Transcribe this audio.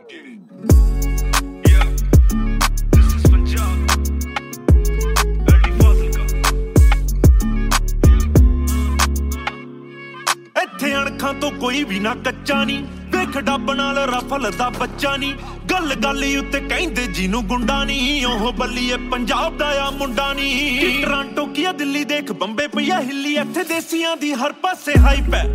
ਇੱਥੇ ਅਣਖਾਂ ਤੋਂ ਕੋਈ ਵੀ ਨਾ ਕੱਚਾ ਨੀ ਵੇਖ ਡੱਬ ਨਾਲ ਰਫਲ ਦਾ ਬੱਚਾ ਨੀ ਗੱਲ ਗੱਲ ਉੱਤੇ ਕਹਿੰਦੇ ਜਿਹਨੂੰ ਗੁੰਡਾ ਨੀ ਉਹ ਬੱਲੀਏ ਪੰਜਾਬ ਦਾ ਆ ਮੁੰਡਾ ਨੀ ਟਰਾਂਟੋ ਕੀ ਦਿੱਲੀ ਦੇਖ ਬੰਬੇ ਪਈਆ ਹਿੱਲੀ ਇੱਥੇ ਦੇਸੀਆਂ ਦੀ ਹਰ ਪਾਸੇ ਹਾਈਪ ਹੈ